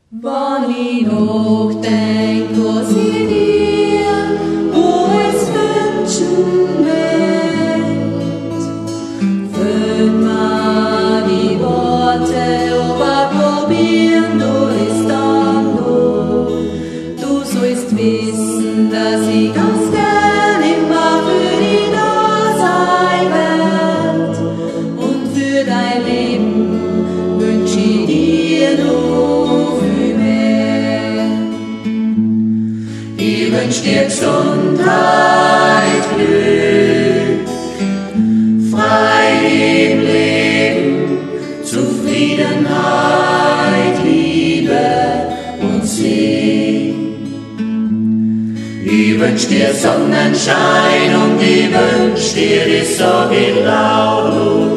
Wann ich noch denk, was ich dir alles wünschen möcht, füllt mir die Worte, aber probieren du es dann noch. Du sollst wissen, dass ich ganz gern immer für dich da sein werd, und für dein Leben wünsch ich dir noch viel mehr. Ich wünsch dir Gesundheit, Glück, Freude im Leben, Zufriedenheit, Liebe und Sinn. Ich wünsch dir Sonnenschein und ich wünsch dir die Sorge laut.